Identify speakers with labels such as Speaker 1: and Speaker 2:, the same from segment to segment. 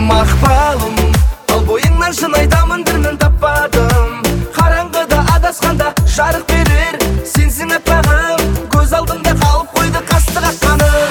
Speaker 1: Мақпалым, ал бойыңнан шын айтамын бірмін таппадым. Қараңғыда адасқанда жарық берер сенсің аппағым, көз алдымда қалып қойды қастық аққаным.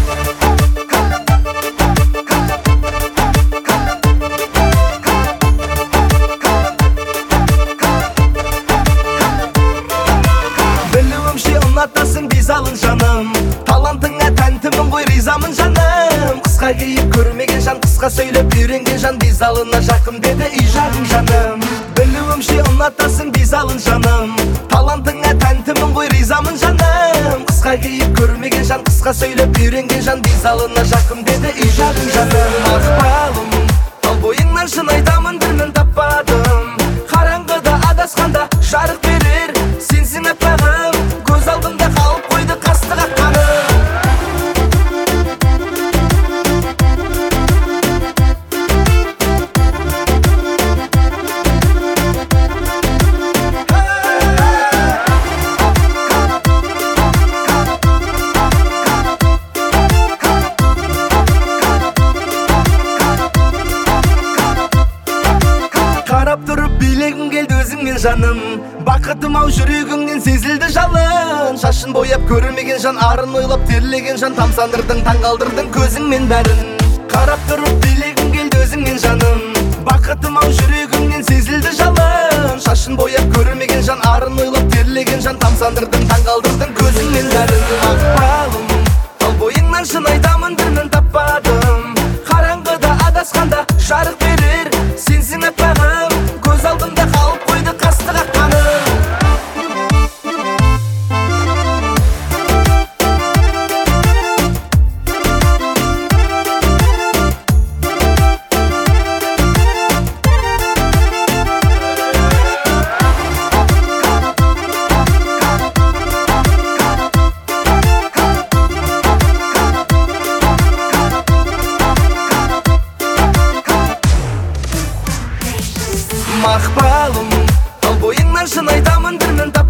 Speaker 1: Білуімше ұнатасың бизалын жаным, талантыңа тәнтімін ғой ризамын жаным. Қысқа кейіп көрмеген жан, қысқа сөйлеп үйренген жан, бизалына жақын деді үй жағың жаным. Білуімше ұнатасың бизалын жаным, талантыңа тәнтімін ғой ризамын жаным. Қысқа кейіп көрмеген жан, қысқа сөйлеп үйренген жан, бизалына жақын деді үй жағың жаным. Мақпалым, ал бойыңнан шын айтамын бірмін таппадым. Қараңғыда адасқанда жарық берер сенсің аппағым, көз алдымда қалып қойды қастық аққаным. Қарап тұрып билегім келді өзіңмен жаным, бақытым ау жүрегіңнен сезілді жалын. Шашын бояп көрмеген жан, арын ойлап терлеген жан, тамсандырдың таңғалдырдың көзіңмен бәрін. Қарап тұрып билегім келді өзіңмен жаным, бақытым ау жүрегіңнен сезілді жалын. Шашын бояп көрмеген жан, арын ойлап терлеген жан, тамсандырдың таңғалдырдың көзіңмен бәрін. Мақпалым, ал бойыңнан шын айтамын бірмін таппадым. Қараңғыда адасқанда жарық берер сенсің аппағым, көз алдымда қалып қойды қастық аққаным. Мақпалым, ал бойыңнан шын айтамын бірмін таппадым.